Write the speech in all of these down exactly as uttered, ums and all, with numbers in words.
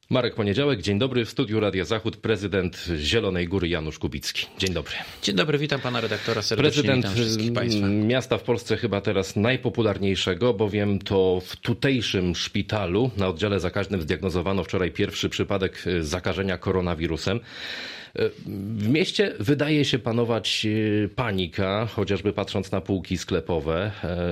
Marek Poniedziałek, dzień dobry. W studiu Radia Zachód prezydent Zielonej Góry Janusz Kubicki. Dzień dobry. Dzień dobry, witam pana redaktora serdecznie, prezydent witam wszystkich państwa. Miasta w Polsce chyba teraz najpopularniejszego, bowiem to w tutejszym szpitalu na oddziale zakaźnym zdiagnozowano wczoraj pierwszy przypadek zakażenia koronawirusem. W mieście wydaje się panować panika, chociażby patrząc na półki sklepowe.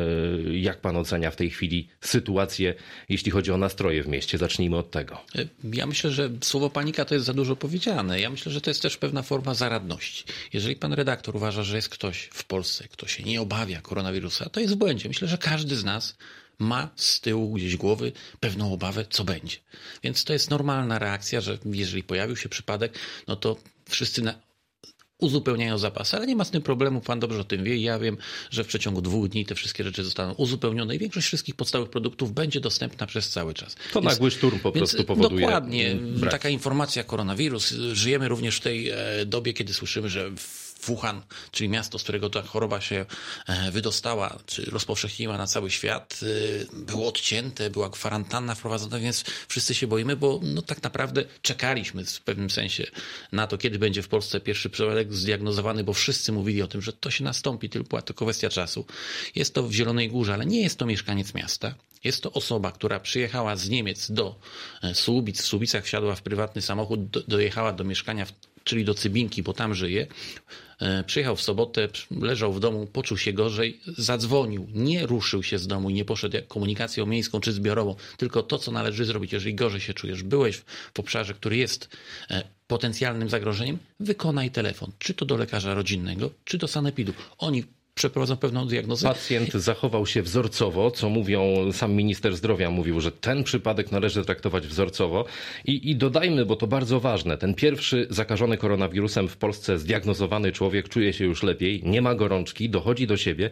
Jak pan ocenia w tej chwili sytuację, jeśli chodzi o nastroje w mieście? Zacznijmy od tego. Ja myślę, że słowo panika to jest za dużo powiedziane. Ja myślę, że to jest też pewna forma zaradności. Jeżeli pan redaktor uważa, że jest ktoś w Polsce, kto się nie obawia koronawirusa, to jest w błędzie. Myślę, że każdy z nas ma z tyłu gdzieś głowy pewną obawę, co będzie. Więc to jest normalna reakcja, że jeżeli pojawił się przypadek, no to wszyscy na... uzupełniają zapasy, ale nie ma z tym problemu, pan dobrze o tym wie i ja wiem, że w przeciągu dwóch dni te wszystkie rzeczy zostaną uzupełnione i większość wszystkich podstawowych produktów będzie dostępna przez cały czas. To więc, nagły szturm po prostu powoduje. Dokładnie. Brak. Taka informacja, koronawirus. Żyjemy również w tej dobie, kiedy słyszymy, że Wuhan, czyli miasto, z którego ta choroba się wydostała, czy rozpowszechniła na cały świat, było odcięte, była kwarantanna wprowadzona, więc wszyscy się boimy, bo no, tak naprawdę czekaliśmy w pewnym sensie na to, kiedy będzie w Polsce pierwszy przypadek zdiagnozowany, bo wszyscy mówili o tym, że to się nastąpi, tylko była to kwestia czasu. Jest to w Zielonej Górze, ale nie jest to mieszkaniec miasta. Jest to osoba, która przyjechała z Niemiec do Słubic, w Słubicach wsiadła w prywatny samochód, do, dojechała do mieszkania, w, czyli do Cybinki, bo tam żyje. Przyjechał w sobotę, leżał w domu, poczuł się gorzej, zadzwonił, nie ruszył się z domu i nie poszedł komunikacją miejską czy zbiorową, tylko to, co należy zrobić. Jeżeli gorzej się czujesz, byłeś w obszarze, który jest potencjalnym zagrożeniem, wykonaj telefon, czy to do lekarza rodzinnego, czy do sanepidu. Oni przeprowadzą pewną diagnozę. Pacjent zachował się wzorcowo, co mówią, sam minister zdrowia mówił, że ten przypadek należy traktować wzorcowo. I, i dodajmy, bo to bardzo ważne, ten pierwszy zakażony koronawirusem w Polsce zdiagnozowany człowiek czuje się już lepiej, nie ma gorączki, dochodzi do siebie,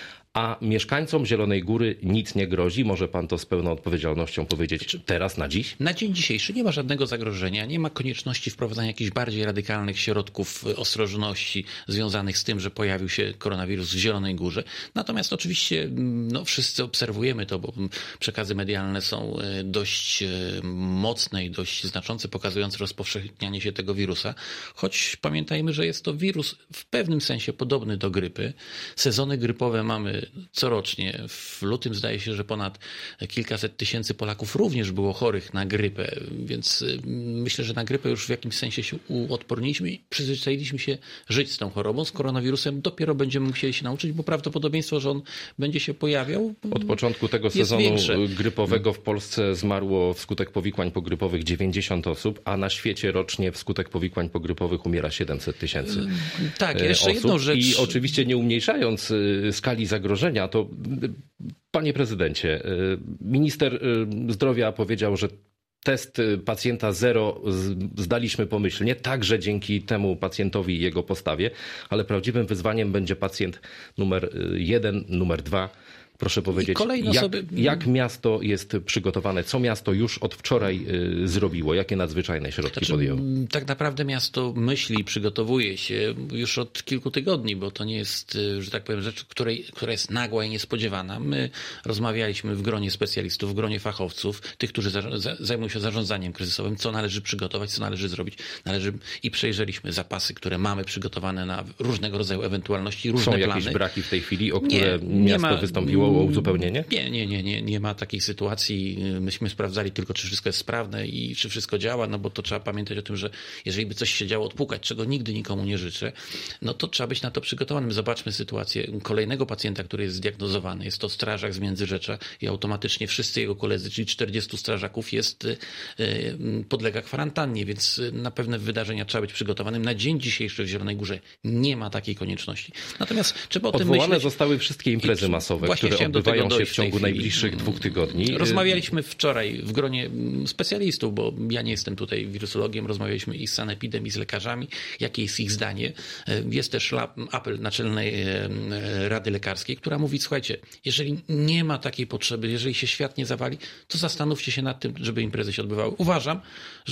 a mieszkańcom Zielonej Góry nic nie grozi. Może pan to z pełną odpowiedzialnością powiedzieć teraz, na dziś? Na dzień dzisiejszy nie ma żadnego zagrożenia, nie ma konieczności wprowadzania jakichś bardziej radykalnych środków ostrożności związanych z tym, że pojawił się koronawirus w Zielonej Górze. Natomiast oczywiście no, wszyscy obserwujemy to, bo przekazy medialne są dość mocne i dość znaczące, pokazujące rozpowszechnianie się tego wirusa. Choć pamiętajmy, że jest to wirus w pewnym sensie podobny do grypy. Sezony grypowe mamy corocznie. W lutym zdaje się, że ponad kilkaset tysięcy Polaków również było chorych na grypę, więc myślę, że na grypę już w jakimś sensie się uodporniliśmy i przyzwyczailiśmy się żyć z tą chorobą. Z koronawirusem dopiero będziemy musieli się nauczyć, bo prawdopodobieństwo, że on będzie się pojawiał, od początku tego sezonu większe. Grypowego w Polsce zmarło wskutek powikłań pogrypowych dziewięćdziesiąt osób, a na świecie rocznie wskutek powikłań pogrypowych umiera siedemset tysięcy tak, jeszcze osób. jedną rzecz. I oczywiście nie umniejszając skali zagrożenia, to panie prezydencie, minister zdrowia powiedział, że test pacjenta zero zdaliśmy pomyślnie, także dzięki temu pacjentowi i jego postawie, ale prawdziwym wyzwaniem będzie pacjent numer jeden, numer dwa. Proszę powiedzieć, jak, sobie... jak miasto jest przygotowane? Co miasto już od wczoraj y, zrobiło? Jakie nadzwyczajne środki znaczy, podjęło? Tak naprawdę miasto myśli i przygotowuje się już od kilku tygodni, bo to nie jest, że tak powiem, rzecz, której, która jest nagła i niespodziewana. My rozmawialiśmy w gronie specjalistów, w gronie fachowców, tych, którzy za, za, zajmują się zarządzaniem kryzysowym, co należy przygotować, co należy zrobić. Należy i przejrzeliśmy zapasy, które mamy przygotowane na różnego rodzaju ewentualności, różne plany. Są jakieś plany. braki w tej chwili, o które nie, nie miasto ma, wystąpiło? O uzupełnienie? Nie, nie, nie, nie, nie ma takiej sytuacji. Myśmy sprawdzali tylko, czy wszystko jest sprawne i czy wszystko działa, no bo to trzeba pamiętać o tym, że jeżeli by coś się działo odpukać, czego nigdy nikomu nie życzę, no to trzeba być na to przygotowanym. Zobaczmy sytuację kolejnego pacjenta, który jest zdiagnozowany. Jest to strażak z Międzyrzecza i automatycznie wszyscy jego koledzy, czyli czterdziestu strażaków jest, podlega kwarantannie, więc na pewne wydarzenia trzeba być przygotowanym. Na dzień dzisiejszy w Zielonej Górze nie ma takiej konieczności. Natomiast trzeba o tym myśleć. Odwołane zostały wszystkie imprezy masowe, które odbywają się w ciągu najbliższych dwóch tygodni. Rozmawialiśmy wczoraj w gronie specjalistów, bo ja nie jestem tutaj wirusologiem, rozmawialiśmy i z sanepidem, i z lekarzami, jakie jest ich zdanie. Jest też apel Naczelnej Rady Lekarskiej, która mówi, słuchajcie, jeżeli nie ma takiej potrzeby, jeżeli się świat nie zawali, to zastanówcie się nad tym, żeby imprezy się odbywały. Uważam, że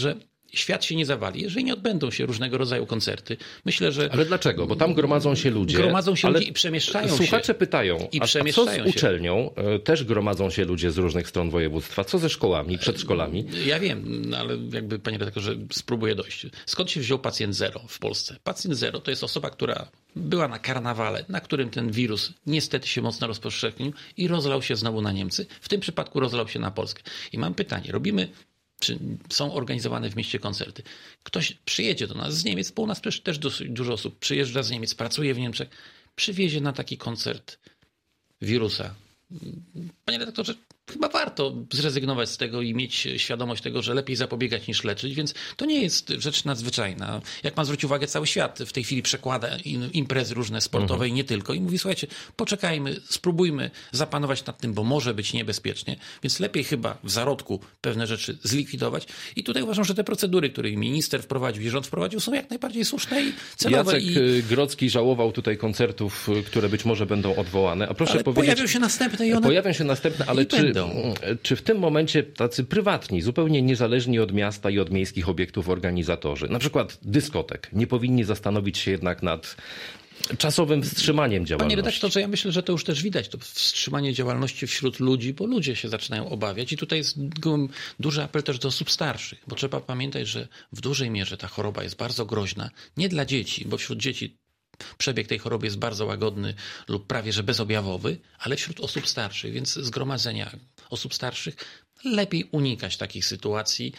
świat się nie zawali, jeżeli nie odbędą się różnego rodzaju koncerty. Myślę, że... Ale dlaczego? Bo tam gromadzą się ludzie. Gromadzą się ludzie i przemieszczają się. Słuchacze pytają, I a przemieszczają co z uczelnią? Się. Też gromadzą się ludzie z różnych stron województwa. Co ze szkołami, przedszkolami? Ja wiem, ale jakby, panie redaktorze, spróbuję dojść. Skąd się wziął pacjent zero w Polsce? Pacjent zero to jest osoba, która była na karnawale, na którym ten wirus niestety się mocno rozpowszechnił i rozlał się znowu na Niemcy. W tym przypadku rozlał się na Polskę. I mam pytanie, robimy... czy są organizowane w mieście koncerty. Ktoś przyjedzie do nas z Niemiec, bo u nas też dosyć dużo osób przyjeżdża z Niemiec, pracuje w Niemczech, przywiezie na taki koncert wirusa. Panie redaktorze, chyba warto zrezygnować z tego i mieć świadomość tego, że lepiej zapobiegać niż leczyć, więc to nie jest rzecz nadzwyczajna. Jak pan zwrócił uwagę, cały świat w tej chwili przekłada imprezy różne sportowe mhm. i nie tylko i mówi, słuchajcie, poczekajmy, spróbujmy zapanować nad tym, bo może być niebezpiecznie, więc lepiej chyba w zarodku pewne rzeczy zlikwidować i tutaj uważam, że te procedury, które minister wprowadził i rząd wprowadził, są jak najbardziej słuszne i celowe. Jacek i... Grodzki żałował tutaj koncertów, które być może będą odwołane, a proszę ale powiedzieć... pojawią się następne i one... Pojawią się następne, ale czy, czy w tym momencie tacy prywatni, zupełnie niezależni od miasta i od miejskich obiektów organizatorzy, na przykład dyskotek, nie powinni zastanowić się jednak nad czasowym wstrzymaniem działalności? Panie redaktorze, ja myślę, że to już też widać, to wstrzymanie działalności wśród ludzi, bo ludzie się zaczynają obawiać i tutaj jest duży apel też do osób starszych, bo trzeba pamiętać, że w dużej mierze ta choroba jest bardzo groźna, nie dla dzieci, bo wśród dzieci przebieg tej choroby jest bardzo łagodny lub prawie że bezobjawowy, ale wśród osób starszych, więc zgromadzenia osób starszych lepiej unikać takich sytuacji.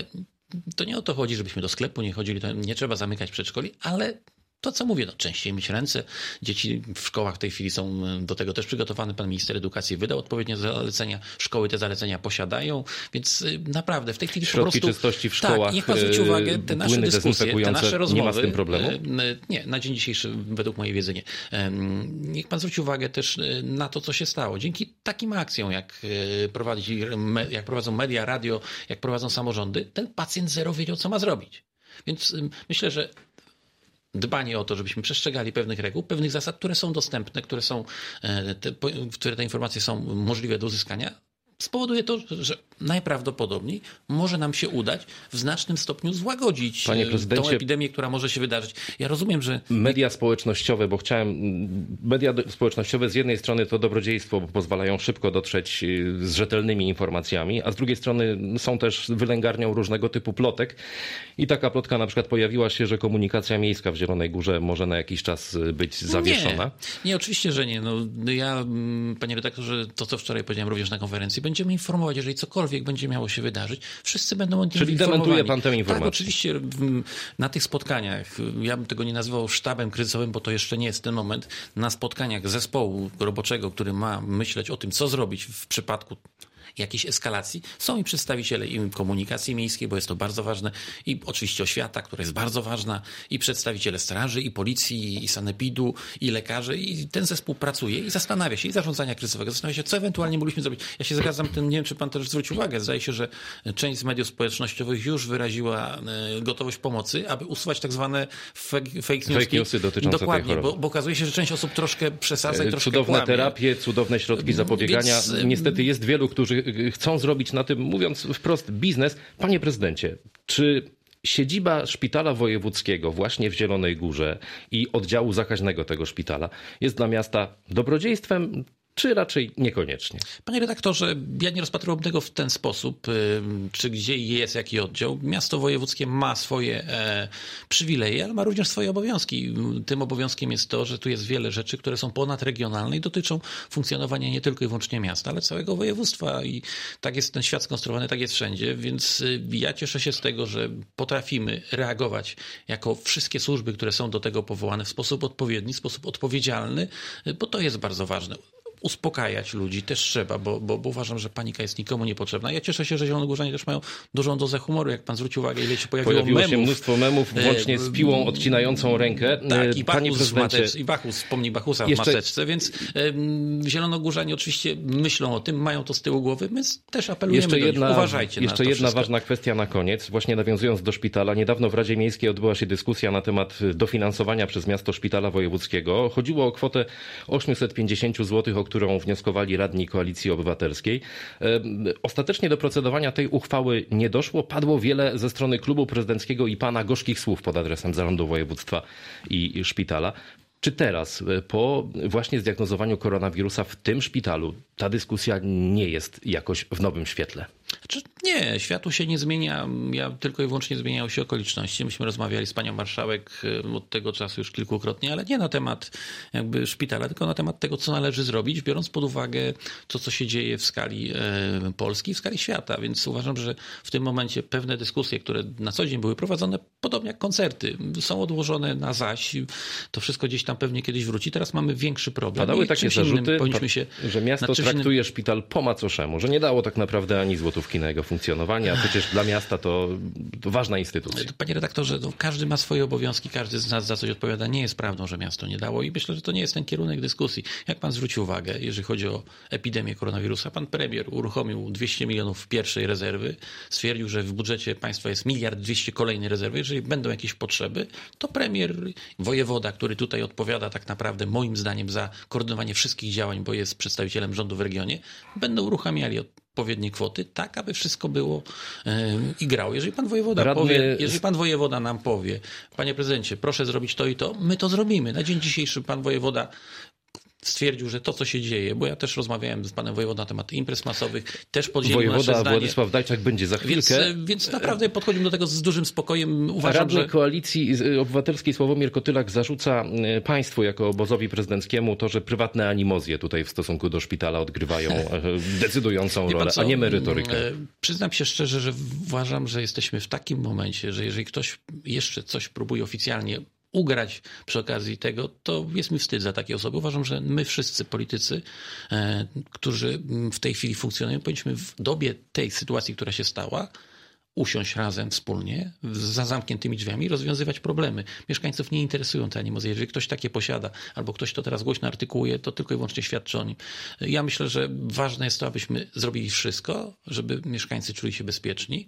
To nie o to chodzi, żebyśmy do sklepu nie chodzili, to nie trzeba zamykać przedszkoli, ale to, co mówię, no, częściej myć ręce. Dzieci w szkołach w tej chwili są do tego też przygotowane. Pan minister edukacji wydał odpowiednie zalecenia. Szkoły te zalecenia posiadają, więc naprawdę w tej chwili Środki po prostu... czystości w szkołach, tak, niech pan zwróci uwagę, te nasze dyskusje, te nasze rozmowy... Nie ma z tym problemu? Nie, na dzień dzisiejszy według mojej wiedzy nie. Niech pan zwróci uwagę też na to, co się stało. Dzięki takim akcjom, jak, prowadzi, jak prowadzą media, radio, jak prowadzą samorządy, ten pacjent zero wiedział, co ma zrobić. Więc myślę, że dbanie o to, żebyśmy przestrzegali pewnych reguł, pewnych zasad, które są dostępne, które są, te, które te informacje są możliwe do uzyskania, spowoduje to, że najprawdopodobniej może nam się udać w znacznym stopniu złagodzić tą epidemię, która może się wydarzyć. Ja rozumiem, że... Media społecznościowe, bo chciałem... Media społecznościowe z jednej strony to dobrodziejstwo, bo pozwalają szybko dotrzeć z rzetelnymi informacjami, a z drugiej strony są też wylęgarnią różnego typu plotek. I taka plotka na przykład pojawiła się, że komunikacja miejska w Zielonej Górze może na jakiś czas być zawieszona. Nie, nie oczywiście, że nie. No, ja, panie redaktorze, to co wczoraj powiedziałem również na konferencji, będziemy informować, jeżeli cokolwiek będzie miało się wydarzyć, wszyscy będą o tym Czyli informowani. dementuje pan tę informację? Tak, oczywiście na tych spotkaniach, ja bym tego nie nazywał sztabem kryzysowym, bo to jeszcze nie jest ten moment, na spotkaniach zespołu roboczego, który ma myśleć o tym, co zrobić w przypadku jakiejś eskalacji. Są i przedstawiciele i komunikacji miejskiej, bo jest to bardzo ważne, i oczywiście oświata, która jest bardzo ważna, i przedstawiciele straży, i policji, i sanepidu, i lekarze, i ten zespół pracuje i zastanawia się, i zarządzania kryzysowego, zastanawia się, co ewentualnie mogliśmy zrobić. Ja się zgadzam, tym, nie wiem, czy pan też zwrócił uwagę, zdaje się, że część z mediów społecznościowych już wyraziła gotowość pomocy, aby usuwać tak zwane fake, fake newsy. Fake newsy dotyczące Dokładnie, tej choroby. Bo, bo okazuje się, że część osób troszkę przesadza i troszkę Cudowne kłamie. terapie, cudowne środki zapobiegania. Więc... Niestety jest wielu, którzy chcą zrobić na tym, mówiąc wprost, biznes. Panie prezydencie, czy siedziba szpitala wojewódzkiego właśnie w Zielonej Górze i oddziału zakaźnego tego szpitala jest dla miasta dobrodziejstwem, czy raczej niekoniecznie? Panie redaktorze, ja nie rozpatrywałbym tego w ten sposób, czy gdzie jest jaki oddział. Miasto wojewódzkie ma swoje e, przywileje, ale ma również swoje obowiązki. Tym obowiązkiem jest to, że tu jest wiele rzeczy, które są ponadregionalne i dotyczą funkcjonowania nie tylko i wyłącznie miasta, ale całego województwa. I tak jest ten świat skonstruowany, tak jest wszędzie, więc ja cieszę się z tego, że potrafimy reagować jako wszystkie służby, które są do tego powołane w sposób odpowiedni, w sposób odpowiedzialny, bo to jest bardzo ważne. Uspokajać ludzi też trzeba, bo, bo, bo uważam, że panika jest nikomu niepotrzebna. Ja cieszę się, że zielonogórzanie też mają dużą dozę humoru. Jak pan zwrócił uwagę, ile się pojawiło, pojawiło memów. się mnóstwo memów, włącznie z piłą odcinającą rękę. Tak, i Panie Bachus, prezydencie, matecz, i Bachus, wspomnij Bachusa jeszcze... w maseczce, więc um, zielonogórzanie oczywiście myślą o tym, mają to z tyłu głowy, więc też apelujemy jeszcze do jedna, nich. Uważajcie Jeszcze na to jedna wszystko. ważna kwestia na koniec, właśnie nawiązując do szpitala. Niedawno w Radzie Miejskiej odbyła się dyskusja na temat dofinansowania przez miasto szpitala wojewódzkiego. Chodziło o kwotę osiemset pięćdziesiąt złotych, o którą wnioskowali radni Koalicji Obywatelskiej. Ostatecznie do procedowania tej uchwały nie doszło. Padło wiele ze strony klubu prezydenckiego i pana gorzkich słów pod adresem Zarządu Województwa i szpitala. Czy teraz, po właśnie zdiagnozowaniu koronawirusa w tym szpitalu, ta dyskusja nie jest jakoś w nowym świetle? Znaczy, nie, światu się nie zmienia. Ja tylko i wyłącznie zmieniały się okoliczności. Myśmy rozmawiali z panią marszałek od tego czasu już kilkukrotnie, ale nie na temat jakby szpitala, tylko na temat tego, co należy zrobić, biorąc pod uwagę to, co się dzieje w skali e, Polski, w skali świata. Więc uważam, że w tym momencie pewne dyskusje, które na co dzień były prowadzone, podobnie jak koncerty, są odłożone na zaś. To wszystko gdzieś tam pewnie kiedyś wróci. Teraz mamy większy problem. Padały takie zarzuty, powinniśmy się że miasto traktuje innym... szpital po macoszemu, że nie dało tak naprawdę ani złotówki na jego funkcjonowanie, a przecież dla miasta to, to ważna instytucja. Panie redaktorze, no, każdy ma swoje obowiązki, każdy z nas za coś odpowiada. Nie jest prawdą, że miasto nie dało i myślę, że to nie jest ten kierunek dyskusji. Jak pan zwrócił uwagę, jeżeli chodzi o epidemię koronawirusa, pan premier uruchomił dwieście milionów pierwszej rezerwy, stwierdził, że w budżecie państwa jest miliard dwieście kolejnej rezerwy. Jeżeli będą jakieś potrzeby, to premier, wojewoda, który tutaj odpowiada tak naprawdę moim zdaniem za koordynowanie wszystkich działań, bo jest przedstawicielem rządu w regionie, będą uruchamiali odpowiednie kwoty, tak aby wszystko było yy, i grało. Jeżeli pan wojewoda Radny... powie, jeżeli pan wojewoda nam powie, panie prezydencie, proszę zrobić to i to, my to zrobimy. Na dzień dzisiejszy pan wojewoda stwierdził, że to, co się dzieje, bo ja też rozmawiałem z panem wojewodą na temat imprez masowych, też podzielił wojewoda nasze zdanie. Władysław Dajczak będzie za chwilkę. Więc, więc naprawdę podchodzimy do tego z dużym spokojem. Uważam, Radny że... Koalicji Obywatelskiej Sławomir Kotylak zarzuca państwu jako obozowi prezydenckiemu to, że prywatne animozje tutaj w stosunku do szpitala odgrywają decydującą rolę, a nie merytorykę. Przyznam się szczerze, że uważam, że jesteśmy w takim momencie, że jeżeli ktoś jeszcze coś próbuje oficjalnie ugrać przy okazji tego, to jest mi wstyd za takie osoby. Uważam, że my wszyscy politycy, e, którzy w tej chwili funkcjonują, powinniśmy w dobie tej sytuacji, która się stała, usiąść razem wspólnie, za zamkniętymi drzwiami, rozwiązywać problemy. Mieszkańców nie interesują te animozje. Jeżeli ktoś takie posiada, albo ktoś to teraz głośno artykułuje, to tylko i wyłącznie świadczy o nim. Ja myślę, że ważne jest to, abyśmy zrobili wszystko, żeby mieszkańcy czuli się bezpieczni.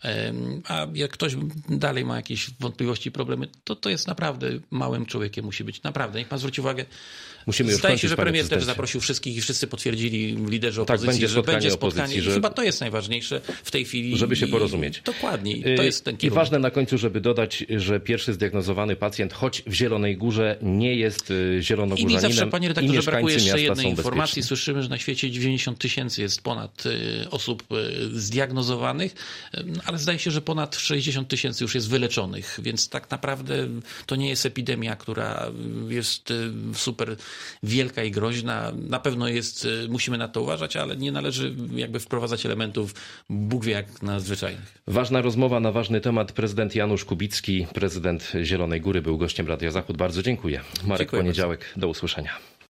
A jak ktoś dalej ma jakieś wątpliwości i problemy, to to jest naprawdę małym człowiekiem musi być. Naprawdę. Niech pan zwróci uwagę. Musimy już Zdaje kończyć, się, że premier prezydencie. też zaprosił wszystkich i wszyscy potwierdzili liderzy tak, opozycji, będzie że będzie spotkanie. opozycji, że... Chyba to jest najważniejsze w tej chwili. Żeby się porozumieć. I... Dokładnie. To jest ten I kierunek. ważne na końcu, żeby dodać, że pierwszy zdiagnozowany pacjent, choć w Zielonej Górze, nie jest zielonogórzaninem. I mi zawsze, panie redaktorze, brakuje jeszcze jednej bezpieczni. informacji. Słyszymy, że na świecie dziewięćdziesiąt tysięcy jest ponad osób zdiagnozowanych, ale zdaje się, że ponad sześćdziesiąt tysięcy już jest wyleczonych, więc tak naprawdę to nie jest epidemia, która jest super wielka i groźna. Na pewno jest, musimy na to uważać, ale nie należy jakby wprowadzać elementów Bóg wie jak nadzwyczajnych. Ważna rozmowa na ważny temat. Prezydent Janusz Kubicki, prezydent Zielonej Góry, był gościem Radia Zachód. Bardzo dziękuję. Marek Dziękuję Poniedziałek, bardzo. do usłyszenia.